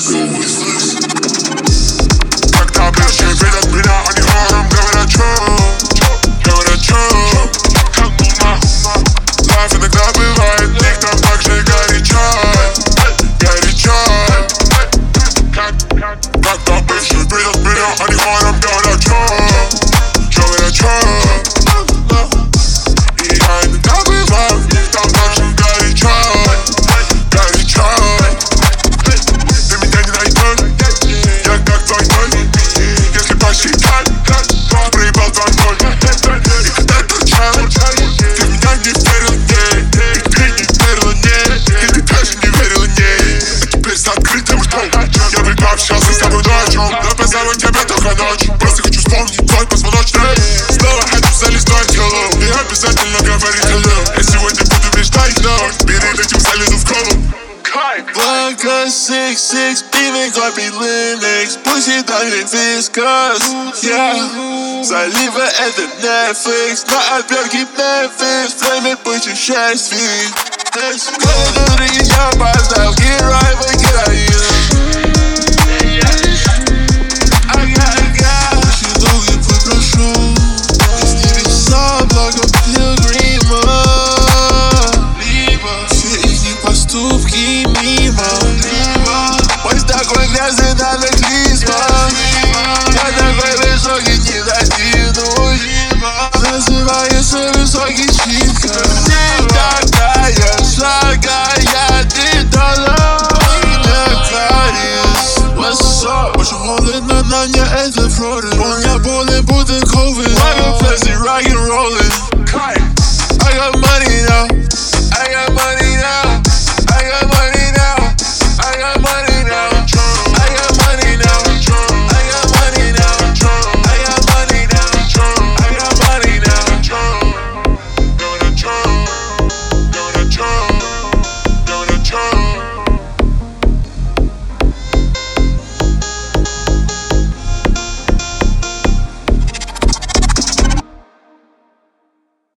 Когда ближние видят меня, они хором говорят чё, как ума. Лайф иногда бывает, них там так же горячо. Когда ближние видят меня, они хором говорят чё. И я иногда бываю, них там так же горячо. Ты меня не найдешь, я как твой ноль. Если посчитать, проебал 2-0. И когда торчал, ты в меня не верил, не. И ты не верила, не. И ты даже не верила, не. А теперь с открытым ртом я бы пообщался с тобой ночью. Но позову тебя только ночью. Просто хочу вспомнить твой позвоночник. Снова хочу залистать hello. И обязательно говорить hello. Я сегодня буду мечтать вновь. Перед этим залезу в колу. Vodka 6-6, even копи Linux. Пусть и дали вискас, yeah. Залива это Netflix, на отберке Memphis. Время путешествий. Который я поставил герой в героину. Очень долгий путь прошел, из небеса благо пилигрима. Все их поступки мимо. Пусть такой грязный на клизмах. Я такой высокий, не достигнуть. Называется высокий читка. Ты такая шагая, ты дала мне кариес. What's up? Очень холодно, на мне это Флорид. У меня болен будто ковид. Ловим флэши, рок-н-роллин.